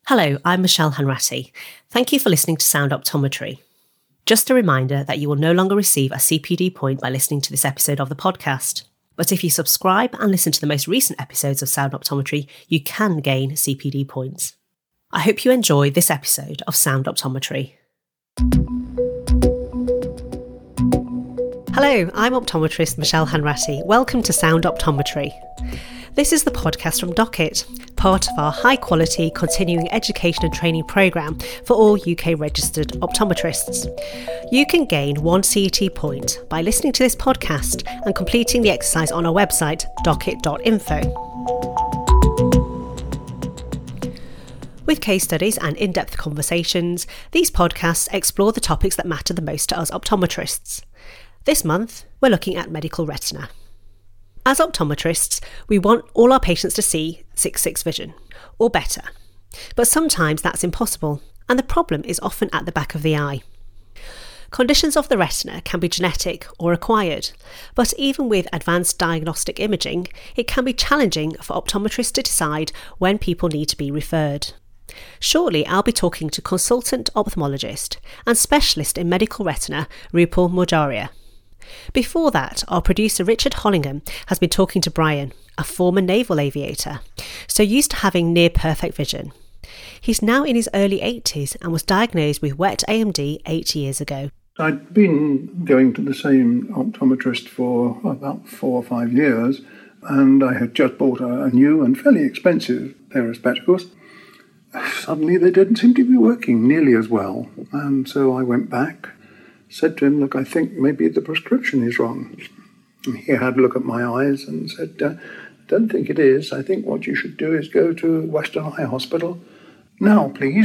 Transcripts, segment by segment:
Hello, I'm Michelle Hanratty. Thank you for listening to Sound Optometry. Just a reminder that you will no longer receive a CPD point by listening to this episode of the podcast. But if you subscribe and listen to the most recent episodes of Sound Optometry, you can gain CPD points. I hope you enjoy this episode of Sound Optometry. Hello, I'm optometrist Michelle Hanratty. Welcome to Sound Optometry. This is the podcast from Docket, part of our high-quality continuing education and training programme for all UK registered optometrists. You can gain one CET point by listening to this podcast and completing the exercise on our website, docket.info. With case studies and in-depth conversations, these podcasts explore the topics that matter the most to us optometrists. This month, we're looking at medical retina. As optometrists, we want all our patients to see 6/6 vision, or better. But sometimes that's impossible, and the problem is often at the back of the eye. Conditions of the retina can be genetic or acquired, but even with advanced diagnostic imaging, it can be challenging for optometrists to decide when people need to be referred. Shortly, I'll be talking to consultant ophthalmologist and specialist in medical retina, Rupal Mojaria. Before that, our producer Richard Hollingham has been talking to Brian, a former naval aviator, so used to having near-perfect vision. He's now in his early 80s and was diagnosed with wet AMD 8 years ago. I'd been going to the same optometrist for about 4 or 5 years, and I had just bought a new and fairly expensive pair of spectacles. Suddenly they didn't seem to be working nearly as well, and so I went back, said to him, look, I think maybe the prescription is wrong. And he had a look at my eyes and said, don't think it is. I think what you should do is go to Western Eye Hospital now, please.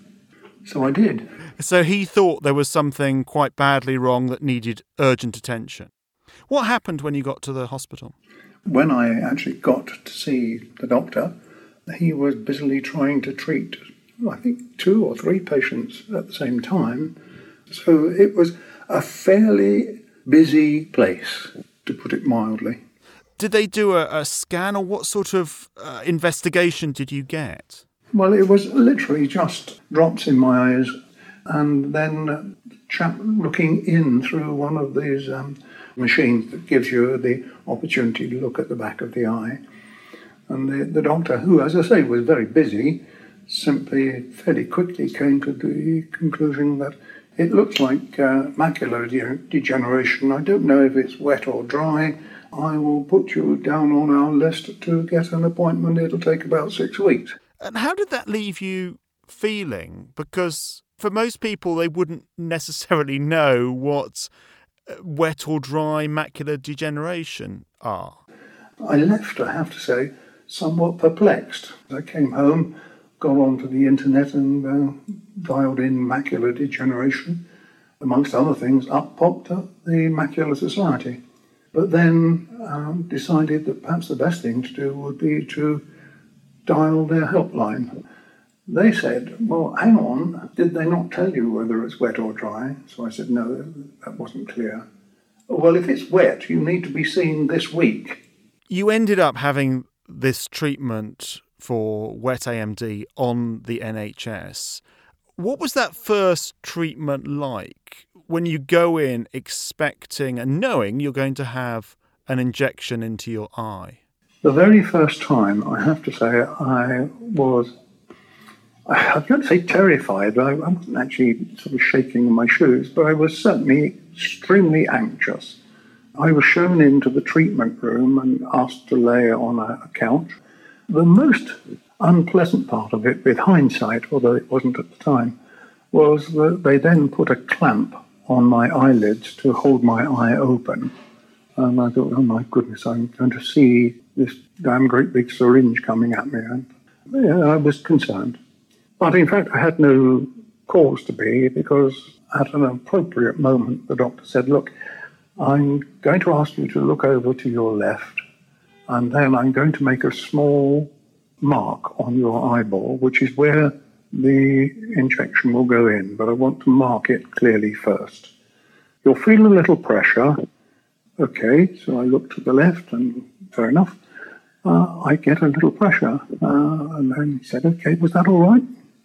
So I did. So he thought there was something quite badly wrong that needed urgent attention. What happened when you got to the hospital? When I actually got to see the doctor, he was busily trying to treat, I think, 2 or 3 patients at the same time. So it was a fairly busy place, to put it mildly. Did they do a scan, or what sort of investigation did you get? Well, it was literally just drops in my eyes and then a chap looking in through one of these machines that gives you the opportunity to look at the back of the eye. And the doctor, who, as I say, was very busy, simply fairly quickly came to the conclusion that it looks like macular degeneration. I don't know if it's wet or dry. I will put you down on our list to get an appointment. It'll take about 6 weeks. And how did that leave you feeling? Because for most people, they wouldn't necessarily know what wet or dry macular degeneration are. I left, I have to say, somewhat perplexed. I came home, got onto the internet and dialed in macular degeneration. Amongst other things, up popped up the Macular Society. But then decided that perhaps the best thing to do would be to dial their helpline. They said, well, hang on, did they not tell you whether it's wet or dry? So I said, no, that wasn't clear. Well, if it's wet, you need to be seen this week. You ended up having this treatment for wet AMD on the NHS. What was that first treatment like when you go in expecting and knowing you're going to have an injection into your eye? The very first time, I have to say, I'm going to say terrified. I wasn't actually sort of shaking in my shoes, but I was certainly extremely anxious. I was shown into the treatment room and asked to lay on a couch. The most unpleasant part of it, with hindsight, although it wasn't at the time, was that they then put a clamp on my eyelids to hold my eye open. And I thought, oh my goodness, I'm going to see this damn great big syringe coming at me. And yeah, I was concerned. But in fact, I had no cause to be, because at an appropriate moment, the doctor said, look, I'm going to ask you to look over to your left, and then I'm going to make a small mark on your eyeball, which is where the injection will go in, but I want to mark it clearly first. You'll feel a little pressure. Okay, so I look to the left, and fair enough. I get a little pressure. And then he said, okay, was that all right?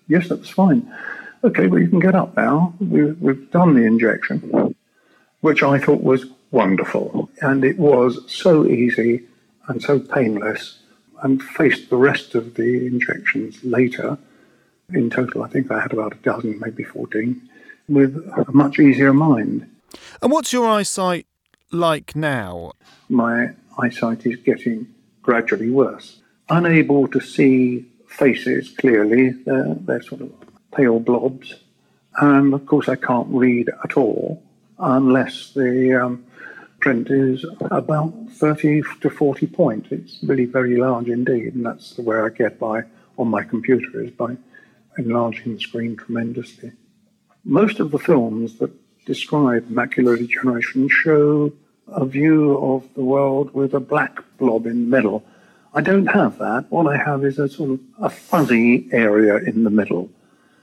yes, that's fine. Okay, well, you can get up now. We've done the injection, which I thought was wonderful. And it was so easy and so painless, and faced the rest of the injections later. In total, I think I had about a dozen, maybe 14, with a much easier mind. And what's your eyesight like now? My eyesight is getting gradually worse. Unable to see faces clearly. They're sort of pale blobs. And of course I can't read at all unless the print is about 30 to 40 point. It's really very large indeed, and that's the way I get by on my computer, is by enlarging the screen tremendously. Most of the films that describe macular degeneration show a view of the world with a black blob in the middle. I don't have that. What I have is a sort of a fuzzy area in the middle.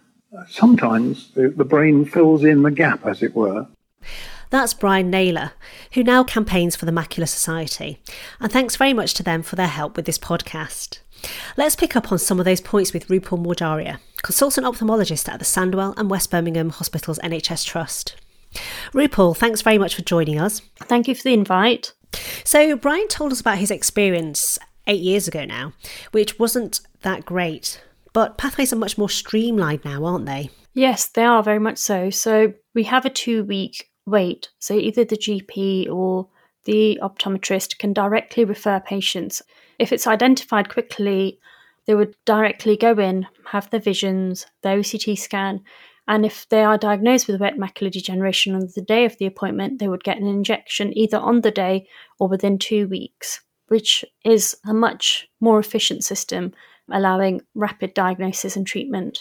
Sometimes the brain fills in the gap, as it were. That's Brian Naylor, who now campaigns for the Macular Society. And thanks very much to them for their help with this podcast. Let's pick up on some of those points with Rupal Mordaria, consultant ophthalmologist at the Sandwell and West Birmingham Hospitals NHS Trust. Rupal, thanks very much for joining us. Thank you for the invite. So Brian told us about his experience 8 years ago now, which wasn't that great. But pathways are much more streamlined now, aren't they? Yes, they are very much so. So we have a 2-week wait. So either the GP or the optometrist can directly refer patients. If it's identified quickly, they would directly go in, have their visions, their OCT scan, and if they are diagnosed with wet macular degeneration on the day of the appointment, they would get an injection either on the day or within 2 weeks, which is a much more efficient system, allowing rapid diagnosis and treatment.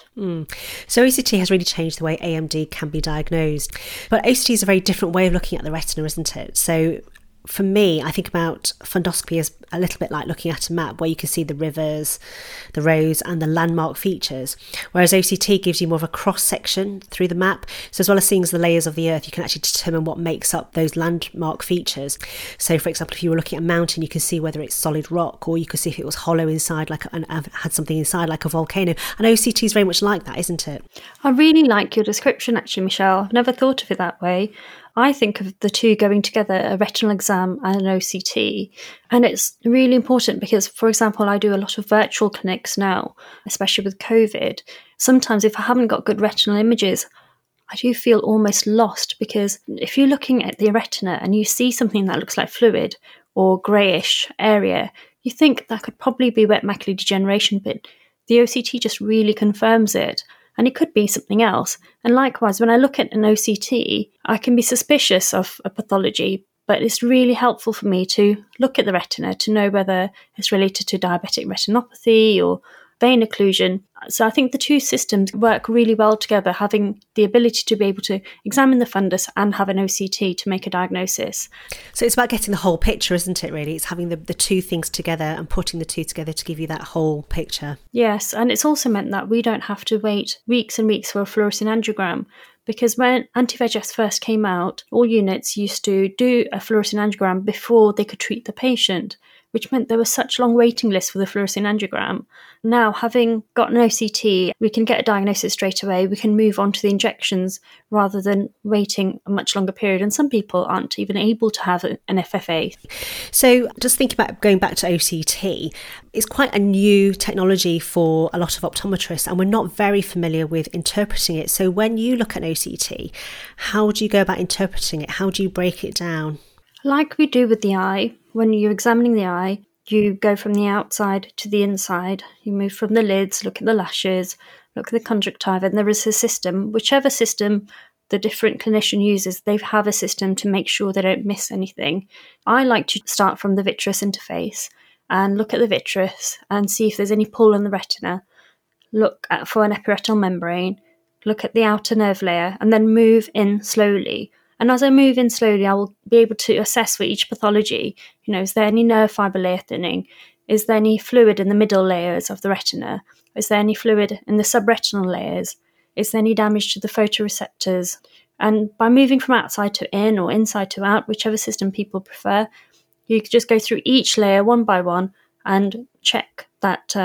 So OCT has really changed the way AMD can be diagnosed. But OCT is a very different way of looking at the retina, isn't it? So for me, I think about fundoscopy as a little bit like looking at a map where you can see the rivers, the roads and the landmark features, whereas OCT gives you more of a cross-section through the map. So as well as seeing the layers of the earth, you can actually determine what makes up those landmark features. So for example, if you were looking at a mountain, you can see whether it's solid rock, or you could see if it was hollow inside, and had something inside like a volcano. And OCT is very much like that, isn't it? I really like your description actually, Michelle. I've never thought of it that way. I think of the two going together, a retinal exam and an OCT. And it's really important because, for example, I do a lot of virtual clinics now, especially with COVID. Sometimes if I haven't got good retinal images, I do feel almost lost, because if you're looking at the retina and you see something that looks like fluid or greyish area, you think that could probably be wet macular degeneration, but the OCT just really confirms it. And it could be something else. And likewise, when I look at an OCT, I can be suspicious of a pathology, but it's really helpful for me to look at the retina to know whether it's related to diabetic retinopathy or vein occlusion. So I think the two systems work really well together, having the ability to be able to examine the fundus and have an OCT to make a diagnosis. So it's about getting the whole picture, isn't it, really? It's having the two things together and putting the two together to give you that whole picture. Yes, and it's also meant that we don't have to wait weeks and weeks for a fluorescein angiogram, because when anti-VEGF first came out, all units used to do a fluorescein angiogram before they could treat the patient, which meant there was such long waiting lists for the fluorescein angiogram. Now, having got an OCT, we can get a diagnosis straight away. We can move on to the injections rather than waiting a much longer period. And some people aren't even able to have an FFA. So just think about going back to OCT. It's quite a new technology for a lot of optometrists, and we're not very familiar with interpreting it. So when you look at an OCT, how do you go about interpreting it? How do you break it down? Like we do with the eye, when you're examining the eye, you go from the outside to the inside. You move from the lids, look at the lashes, look at the conjunctiva, and there is a system. Whichever system the different clinician uses, they have a system to make sure they don't miss anything. I like to start from the vitreous interface and look at the vitreous and see if there's any pull in the retina, look for an epiretinal membrane, look at the outer nerve layer, and then move in slowly. And as I move in slowly, I will be able to assess for each pathology. Is there any nerve fibre layer thinning? Is there any fluid in the middle layers of the retina? Is there any fluid in the subretinal layers? Is there any damage to the photoreceptors? And by moving from outside to in or inside to out, whichever system people prefer, you just go through each layer one by one and check that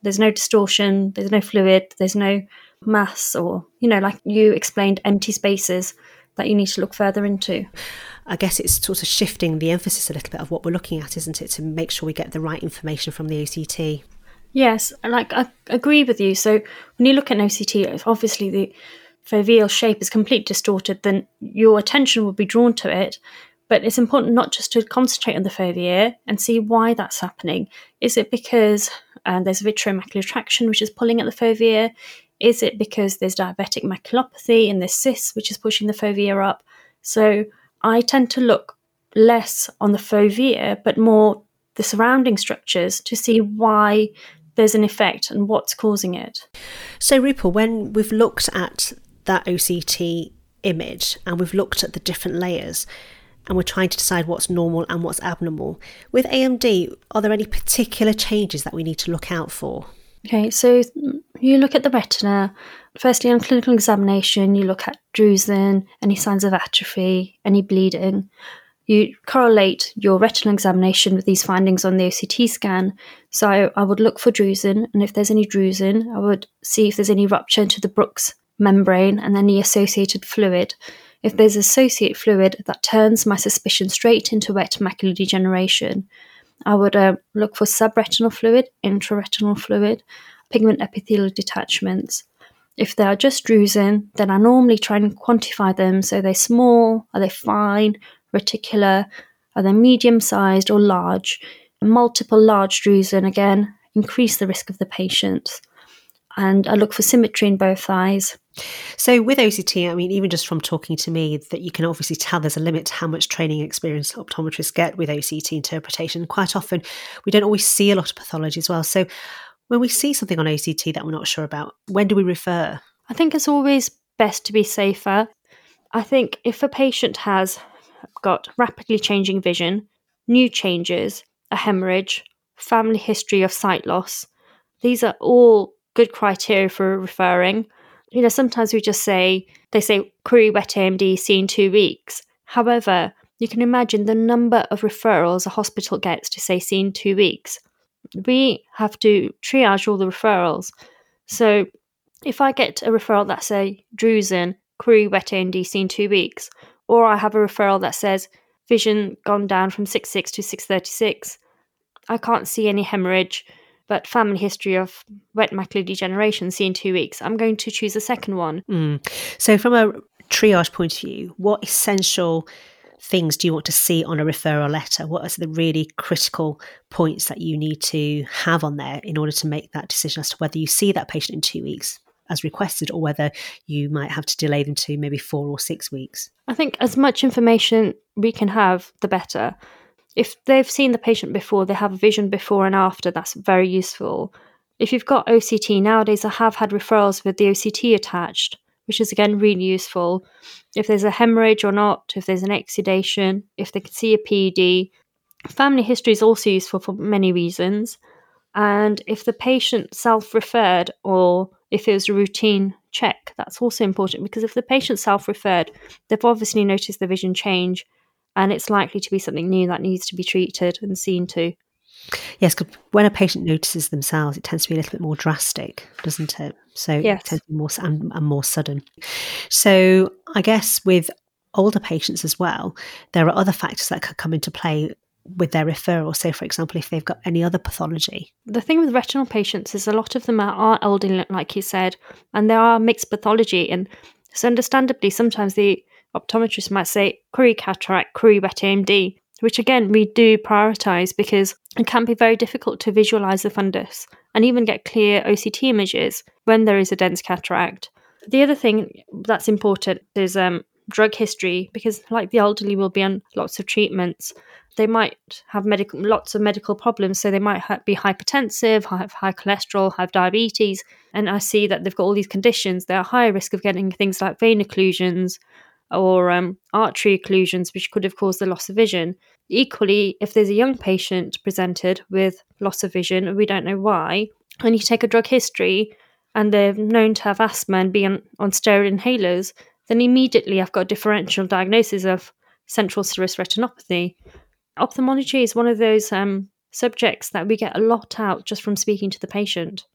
there's no distortion, there's no fluid, there's no mass, or, like you explained, empty spaces that you need to look further into. I guess it's sort of shifting the emphasis a little bit of what we're looking at, isn't it, to make sure we get the right information from the OCT. Yes, I agree with you. So when you look at an OCT, obviously the foveal shape is completely distorted, then your attention will be drawn to it. But it's important not just to concentrate on the fovea and see why that's happening. Is it because there's vitreomacular traction, which is pulling at the fovea? Is it because there's diabetic maculopathy and there's cysts, which is pushing the fovea up? So I tend to look less on the fovea, but more the surrounding structures to see why there's an effect and what's causing it. So Rupal, when we've looked at that OCT image and we've looked at the different layers and we're trying to decide what's normal and what's abnormal, with AMD, are there any particular changes that we need to look out for? Okay, so you look at the retina. Firstly, on clinical examination, you look at drusen, any signs of atrophy, any bleeding. You correlate your retinal examination with these findings on the OCT scan. So I would look for drusen, and if there's any drusen, I would see if there's any rupture to the Bruch's membrane and any associated fluid. If there's associated fluid, that turns my suspicion straight into wet macular degeneration. I would look for subretinal fluid, intraretinal fluid, pigment epithelial detachments. If they are just drusen, then I normally try and quantify them. So are they small? Are they fine? Reticular? Are they medium-sized or large? Multiple large drusen, again, increase the risk of the patient. And I look for symmetry in both eyes. So with OCT, I mean, even just from talking to me, that you can obviously tell there's a limit to how much training experience optometrists get with OCT interpretation. Quite often, we don't always see a lot of pathology as well. So when we see something on OCT that we're not sure about, when do we refer? I think it's always best to be safer. I think if a patient has got rapidly changing vision, new changes, a hemorrhage, family history of sight loss, these are all good criteria for referring. Sometimes they say query wet AMD, see in 2 weeks. However, you can imagine the number of referrals a hospital gets to say see in 2 weeks. We have to triage all the referrals. So if I get a referral that say drusen, query wet AMD, see in 2 weeks, or I have a referral that says vision gone down from 6.6 to 6.36, I can't see any hemorrhage, but family history of wet macular degeneration, see in 2 weeks, I'm going to choose the second one. So from a triage point of view, what essential things do you want to see on a referral letter? What are the really critical points that you need to have on there in order to make that decision as to whether you see that patient in 2 weeks as requested, or whether you might have to delay them to maybe 4 or 6 weeks? I think as much information we can have, the better. If they've seen the patient before, they have a vision before and after, that's very useful. If you've got OCT, nowadays I have had referrals with the OCT attached, which is again really useful. If there's a hemorrhage or not, if there's an exudation, if they can see a PED. Family history is also useful for many reasons. And if the patient self-referred or if it was a routine check, that's also important, because if the patient self-referred, they've obviously noticed the vision change, and it's likely to be something new that needs to be treated and seen to. Yes, because when a patient notices themselves, it tends to be a little bit more drastic, doesn't it? So yes. It tends to be more and more sudden. So I guess with older patients as well, there are other factors that could come into play with their referral. So, for example, if they've got any other pathology. The thing with retinal patients is a lot of them are elderly, like you said, and there are mixed pathology. And so understandably, sometimes the optometrist might say query cataract, query wet AMD, which again, we do prioritise because it can be very difficult to visualise the fundus and even get clear OCT images when there is a dense cataract. The other thing that's important is drug history, because like the elderly will be on lots of treatments. They might have lots of medical problems, so they might be hypertensive, have high cholesterol, have diabetes, and I see that they've got all these conditions. They're at higher risk of getting things like vein occlusions or artery occlusions, which could have caused the loss of vision. Equally, if there's a young patient presented with loss of vision, and we don't know why, and you take a drug history and they're known to have asthma and be on steroid inhalers, then immediately I've got a differential diagnosis of central serous retinopathy. Ophthalmology is one of those subjects that we get a lot out just from speaking to the patient.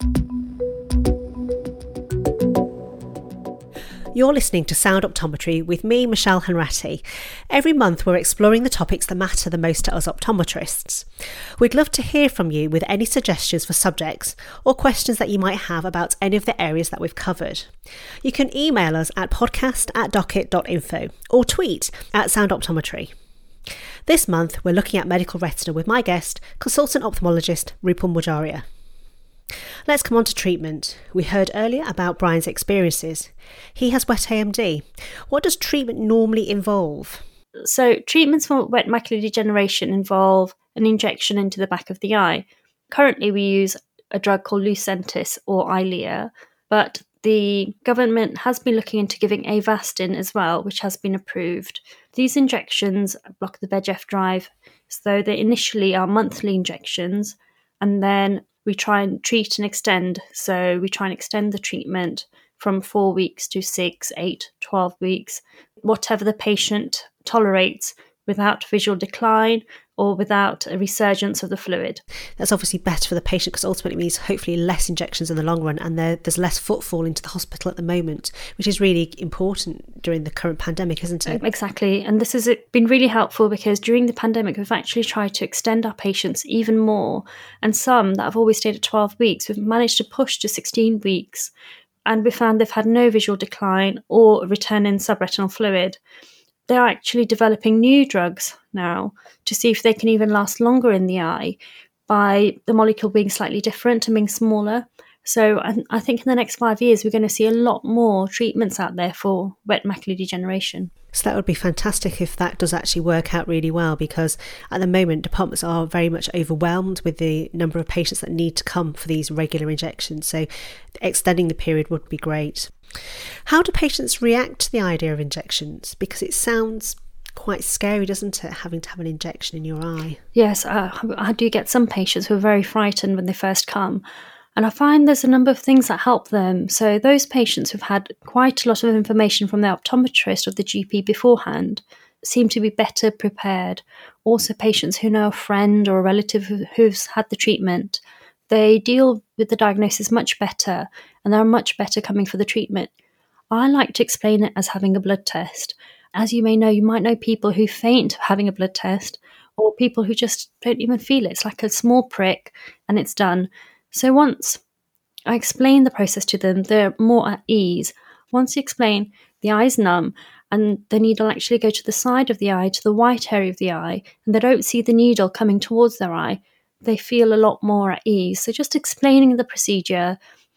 You're listening to Sound Optometry with me, Michelle Hanratty. Every month we're exploring the topics that matter the most to us optometrists. We'd love to hear from you with any suggestions for subjects or questions that you might have about any of the areas that we've covered. You can email us at podcast@docket.info or tweet at Sound Optometry. This month we're looking at medical retina with my guest, consultant ophthalmologist Rupal Mojaria. Let's come on to treatment. We heard earlier about Brian's experiences. He has wet AMD. What does treatment normally involve? So treatments for wet macular degeneration involve an injection into the back of the eye. Currently we use a drug called Lucentis or Eylea, but the government has been looking into giving Avastin as well, which has been approved. These injections block the VEGF drive, so they initially are monthly injections, and then we try and treat and extend. So we try and extend the treatment from 4 weeks to 6, 8, 12 weeks, whatever the patient tolerates, without visual decline or without a resurgence of the fluid. That's obviously better for the patient because ultimately it means hopefully less injections in the long run, and there's less footfall into the hospital at the moment, which is really important during the current pandemic, isn't it? Exactly. And this has been really helpful because during the pandemic we've actually tried to extend our patients even more, and some that have always stayed at 12 weeks we've managed to push to 16 weeks, and we found they've had no visual decline or a return in subretinal fluid. They're actually developing new drugs now to see if they can even last longer in the eye by the molecule being slightly different and being smaller. So I think in the next 5 years, we're going to see a lot more treatments out there for wet macular degeneration. So that would be fantastic if that does actually work out really well, because at the moment, departments are very much overwhelmed with the number of patients that need to come for these regular injections. So extending the period would be great. How do patients react to the idea of injections? Because it sounds quite scary, doesn't it, having to have an injection in your eye? Yes, I do get some patients who are very frightened when they first come. And I find there's a number of things that help them. So those patients who've had quite a lot of information from their optometrist or the GP beforehand seem to be better prepared. Also patients who know a friend or a relative who's had the treatment, they deal with the diagnosis much better and they're much better coming for the treatment. I like to explain it as having a blood test. As you may know, you might know people who faint having a blood test, or people who just don't even feel it. It's like a small prick and it's done. So once I explain the process to them, they're more at ease. Once you explain the eye's numb and the needle actually go to the side of the eye, to the white area of the eye, and they don't see the needle coming towards their eye, they feel a lot more at ease. So just explaining the procedure,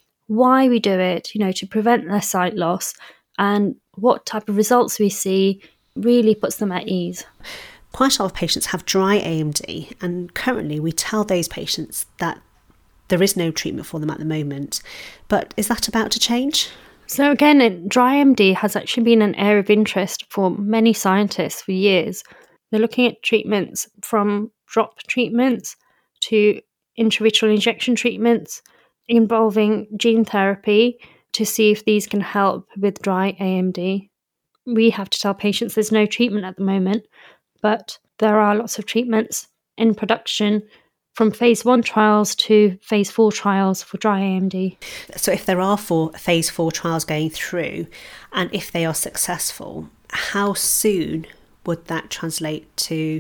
why we do it, to prevent their sight loss, and what type of results we see really puts them at ease. Quite a lot of patients have dry AMD, and currently we tell those patients that there is no treatment for them at the moment. But is that about to change? So again, dry AMD has actually been an area of interest for many scientists for years. They're looking at treatments from drop treatments to intravitreal injection treatments involving gene therapy to see if these can help with dry AMD. We have to tell patients there's no treatment at the moment, but there are lots of treatments in production from phase 1 trials to phase 4 trials for dry AMD. So if there are 4 phase 4 trials going through, and if they are successful, how soon would that translate to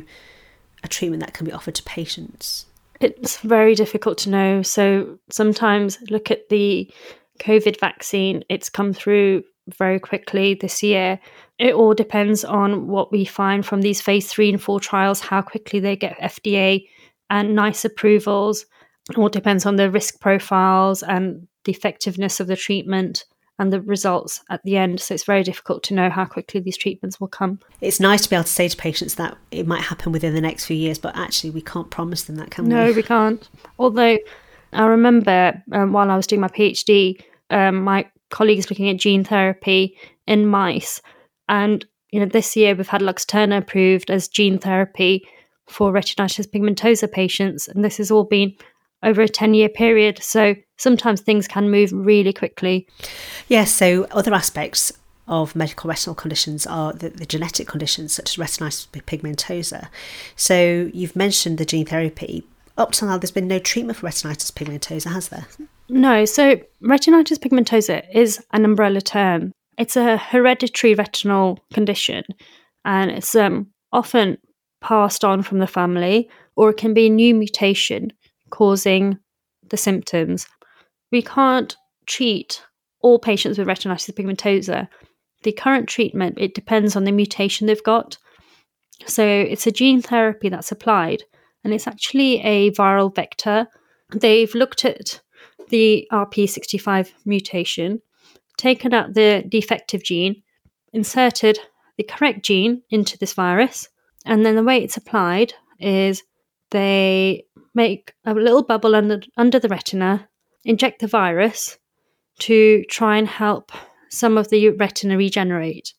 a treatment that can be offered to patients? It's very difficult to know. So sometimes look at the COVID vaccine. It's come through very quickly this year. It all depends on what we find from these phase 3 and 4 trials, how quickly they get FDA and NICE approvals. It all depends on the risk profiles and the effectiveness of the treatment and the results at the end. So it's very difficult to know how quickly these treatments will come. It's nice to be able to say to patients that it might happen within the next few years, but actually we can't promise them that, can we? No, we can't. Although I remember while I was doing my PhD, my colleagues looking at gene therapy in mice. And this year we've had Luxturna approved as gene therapy for retinitis pigmentosa patients. And this has all been over a 10-year period. So sometimes things can move really quickly. Yes, so other aspects of medical retinal conditions are the genetic conditions such as retinitis pigmentosa. So you've mentioned the gene therapy. Up till now, there's been no treatment for retinitis pigmentosa, has there? No, so retinitis pigmentosa is an umbrella term. It's a hereditary retinal condition, and it's often passed on from the family, or it can be a new mutation causing the symptoms. We can't treat all patients with retinitis pigmentosa. The current treatment, it depends on the mutation they've got. So it's a gene therapy that's applied, and it's actually a viral vector. They've looked at the RP65 mutation, taken out the defective gene, inserted the correct gene into this virus, and then the way it's applied is they make a little bubble under the retina, inject the virus to try and help some of the retina regenerate.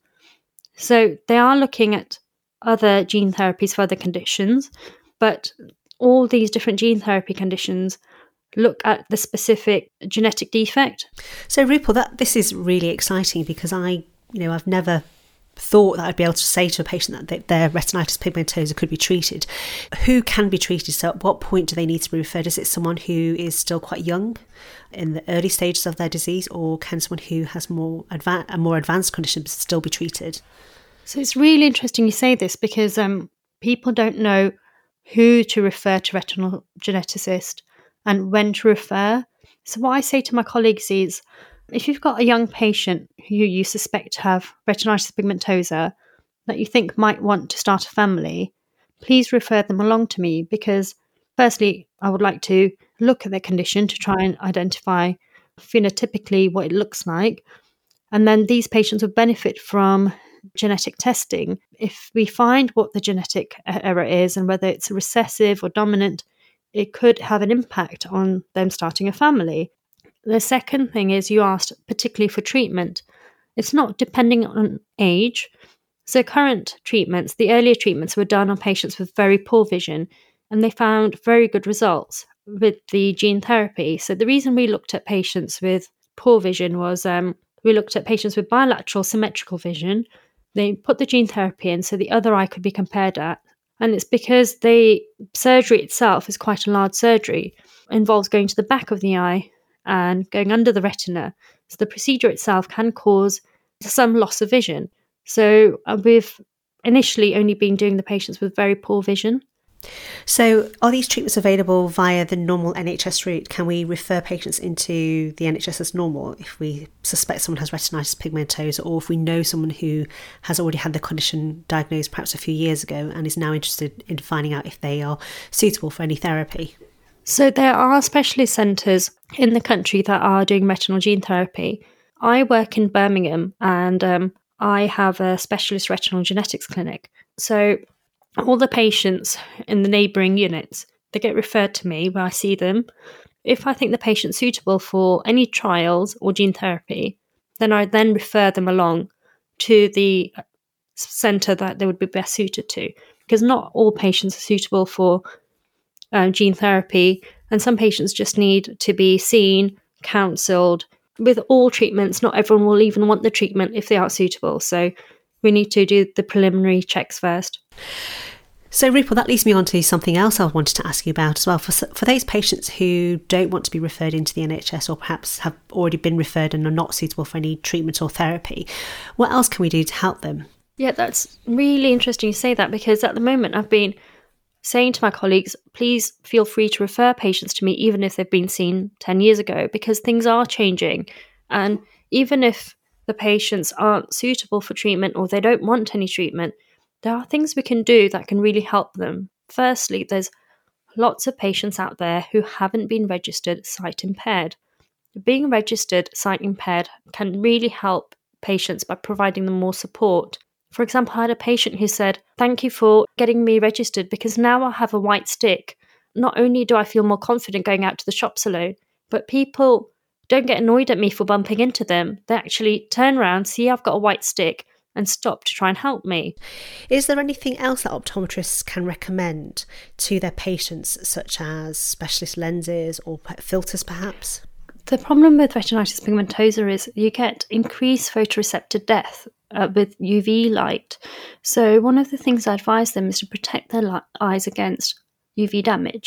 So they are looking at other gene therapies for other conditions, but all these different gene therapy conditions look at the specific genetic defect. So Rupal, this is really exciting, because I've never thought that I'd be able to say to a patient that their retinitis pigmentosa could be treated. Who can be treated? So at what point do they need to be referred? Is it someone who is still quite young in the early stages of their disease, or can someone who has a more advanced condition still be treated? So it's really interesting you say this, because people don't know who to refer to retinal geneticist and when to refer. So what I say to my colleagues is, if you've got a young patient who you suspect to have retinitis pigmentosa that you think might want to start a family, please refer them along to me, because firstly, I would like to look at their condition to try and identify phenotypically what it looks like. And then these patients would benefit from genetic testing. If we find what the genetic error is and whether it's recessive or dominant, it could have an impact on them starting a family. The second thing is, you asked particularly for treatment. It's not depending on age. So current treatments, the earlier treatments were done on patients with very poor vision, and they found very good results with the gene therapy. So the reason we looked at patients with poor vision was we looked at patients with bilateral symmetrical vision. They put the gene therapy in so the other eye could be compared at. And it's because the surgery itself is quite a large surgery. It involves going to the back of the eye and going under the retina. So the procedure itself can cause some loss of vision. So we've initially only been doing the patients with very poor vision. So are these treatments available via the normal NHS route? Can we refer patients into the NHS as normal if we suspect someone has retinitis pigmentosa, or if we know someone who has already had the condition diagnosed perhaps a few years ago and is now interested in finding out if they are suitable for any therapy? So there are specialist centres in the country that are doing retinal gene therapy. I work in Birmingham, and I have a specialist retinal genetics clinic. So all the patients in the neighbouring units, they get referred to me where I see them. If I think the patient's suitable for any trials or gene therapy, then I then refer them along to the centre that they would be best suited to, because not all patients are suitable for gene therapy, and some patients just need to be seen, counselled. With all treatments, not everyone will even want the treatment if they aren't suitable. So we need to do the preliminary checks first. So Rupal, that leads me on to something else I wanted to ask you about as well. For those patients who don't want to be referred into the NHS, or perhaps have already been referred and are not suitable for any treatment or therapy, what else can we do to help them? Yeah, that's really interesting you say that, because at the moment I've been saying to my colleagues, please feel free to refer patients to me even if they've been seen 10 years ago, because things are changing. And even if the patients aren't suitable for treatment or they don't want any treatment, there are things we can do that can really help them. Firstly, there's lots of patients out there who haven't been registered sight impaired. Being registered sight impaired can really help patients by providing them more support. For example, I had a patient who said, "Thank you for getting me registered, because now I have a white stick. Not only do I feel more confident going out to the shops alone, but people don't get annoyed at me for bumping into them. They actually turn around, see I've got a white stick, and stop to try and help me." Is there anything else that optometrists can recommend to their patients, such as specialist lenses or filters perhaps? The problem with retinitis pigmentosa is you get increased photoreceptor death with UV light. So one of the things I advise them is to protect their eyes against UV damage.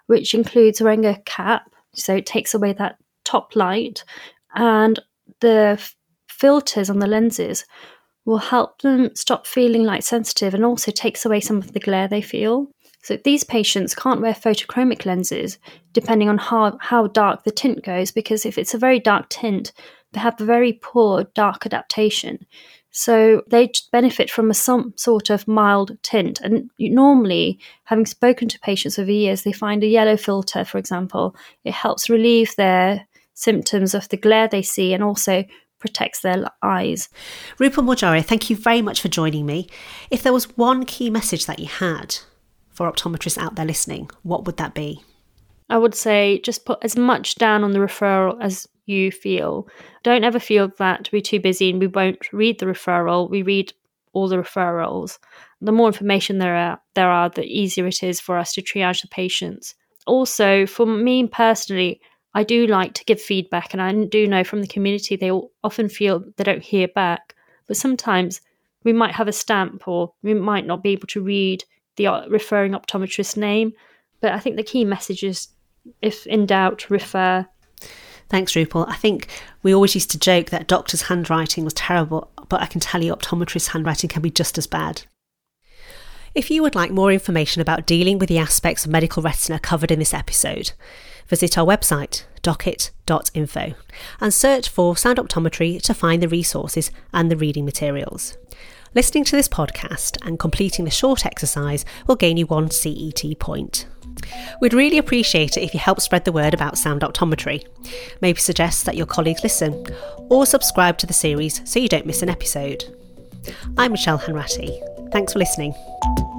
which includes wearing a cap, so it takes away that top light, and the filters on the lenses will help them stop feeling light sensitive and also takes away some of the glare they feel. So these patients can't wear photochromic lenses depending on how dark the tint goes, because if it's a very dark tint, they have a very poor dark adaptation. So they benefit from some sort of mild tint. And normally, having spoken to patients over years, they find a yellow filter, for example, it helps relieve their symptoms of the glare they see and also protects their eyes. Rupal Morjaria, thank you very much for joining me. If there was one key message that you had for optometrists out there listening, what would that be? I would say just put as much down on the referral as you feel. Don't ever feel that we're too busy and we won't read the referral. We read all the referrals. The more information there are, the easier it is for us to triage the patients. Also, for me personally, I do like to give feedback, and I do know from the community they often feel they don't hear back. But sometimes we might have a stamp or we might not be able to read the referring optometrist's name. But I think the key message is, if in doubt, refer. Thanks, Rupal. I think we always used to joke that doctors' handwriting was terrible, but I can tell you optometrists' handwriting can be just as bad. If you would like more information about dealing with the aspects of medical retina covered in this episode, visit our website, docket.info, and search for Sound Optometry to find the resources and the reading materials. Listening to this podcast and completing the short exercise will gain you 1 CET point. We'd really appreciate it if you help spread the word about Sound Optometry. Maybe suggest that your colleagues listen, or subscribe to the series so you don't miss an episode. I'm Michelle Hanratty. Thanks for listening.